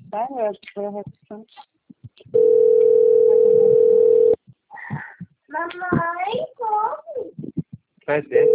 Tá, eu acho que foi a recepção. Mamãe, come. Faz tempo.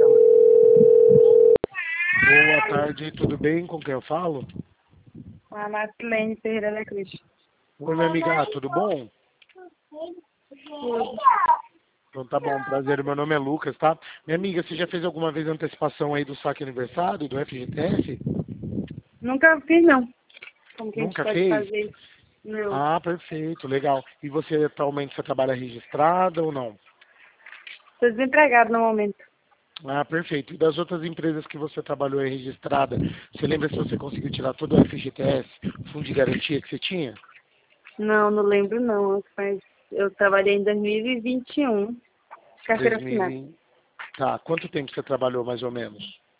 Boa tarde, tudo bem? Com quem eu falo? A Marcelene Ferreira da Cruz. Oi, minha amiga, tudo bom? Tudo. Então tá bom, prazer, meu nome é Lucas, tá? Minha amiga, você já fez alguma vez antecipação aí do saque aniversário, do FGTS? Nunca fiz, não. Como que a gente Nunca pode fez? fazer isso? Não. Ah, perfeito, legal. E você atualmente você trabalha registrada ou não? Estou desempregado no momento. Ah, perfeito. E das outras empresas que você trabalhou aí registrada, você lembra se você conseguiu tirar todo o FGTS, o fundo de garantia que você tinha? Não, não lembro não. Mas eu trabalhei em 2021. Carteira assinada. 2020. Tá, quanto tempo você trabalhou mais ou menos?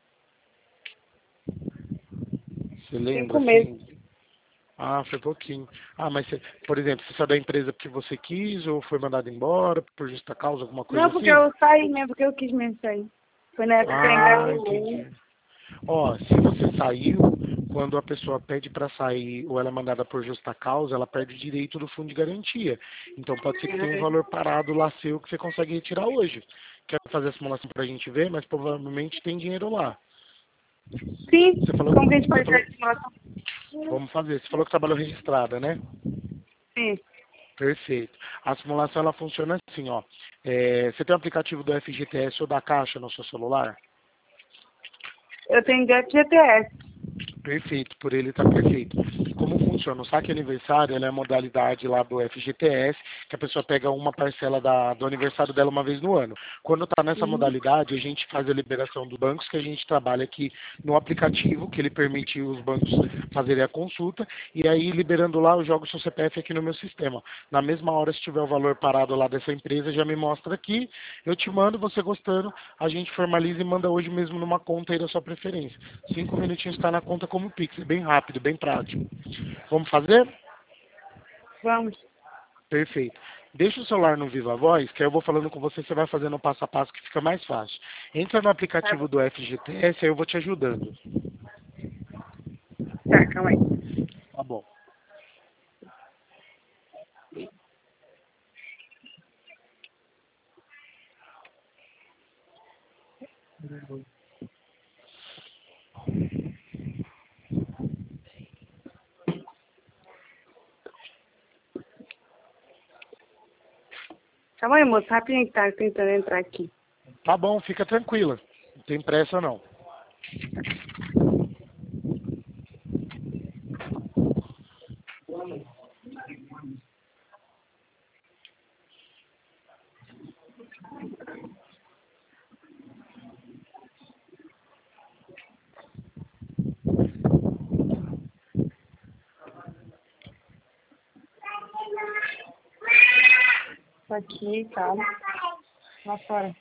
Você lembra 5 meses. assim? Ah, foi pouquinho. Ah, mas, por exemplo, você saiu da empresa porque você quis ou foi mandado embora por justa causa, alguma coisa Não, porque assim? eu saí mesmo, porque eu quis mesmo sair. Foi na época que eu Ah, engravidei. entendi. Ó, se você saiu, quando a pessoa pede para sair ou ela é mandada por justa causa, ela perde o direito do fundo de garantia. Então pode ser que tenha um valor parado lá seu que você consegue retirar hoje. Quer fazer a simulação pra gente ver, mas provavelmente tem dinheiro lá. Sim, Você falou, como que a gente você pode falou, fazer a simulação? vamos fazer. Você falou que trabalhou registrada, né? Sim. Perfeito. A simulação ela funciona assim, ó. Você tem o aplicativo do FGTS ou da Caixa no seu celular? Eu tenho GTS. Perfeito, por ele está perfeito. Como funciona? O saque aniversário ela é a modalidade lá do FGTS, que a pessoa pega uma parcela do aniversário dela uma vez no ano. Quando está nessa modalidade, a gente faz a liberação dos bancos, que a gente trabalha aqui no aplicativo, que ele permite os bancos fazerem a consulta, e aí liberando lá, eu jogo o seu CPF aqui no meu sistema. Na mesma hora, se tiver o valor parado lá dessa empresa, já me mostra aqui, eu te mando, você gostando, a gente formaliza e manda hoje mesmo numa conta aí da sua preferência. 5 minutinhos está na conta como Pix, bem rápido, bem prático. Vamos fazer? Vamos. Perfeito. Deixa o celular no Viva Voz, que aí eu vou falando com você, você vai fazendo o passo a passo que fica mais fácil. Entra no Tá, aplicativo do FGTS, aí eu vou te ajudando. tá, calma aí. Tá bom. Calma aí, moço. Rapidinho que tá tentando entrar aqui. Tá bom, fica tranquila. Não tem pressa não. Tô aqui, calma. Lá fora.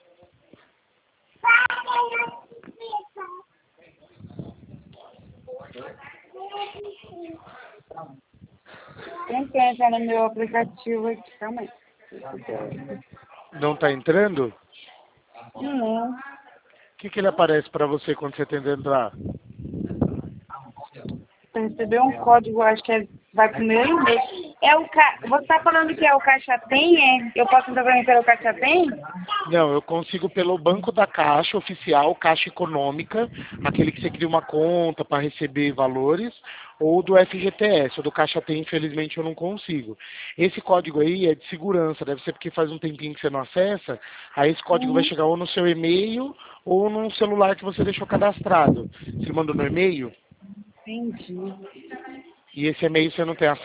Tentei entrar no meu aplicativo aqui. Calma aí. Não tá entrando? Não. O que ele aparece para você quando você tenta entrar? Você recebeu um código, acho que vai pro meu e-mail. Você tá falando que é o Caixa Tem, é? Eu posso entrar pra mim pelo Caixa Tem? Não, eu consigo pelo banco da Caixa oficial, Caixa Econômica, aquele que você cria uma conta para receber valores, ou do FGTS, ou do Caixa Tem, infelizmente eu não consigo. Esse código aí é de segurança, deve ser porque faz um tempinho que você não acessa, aí esse código vai chegar ou no seu e-mail ou no celular que você deixou cadastrado. Você mandou no e-mail Entendi. e esse e-mail você não tem acesso.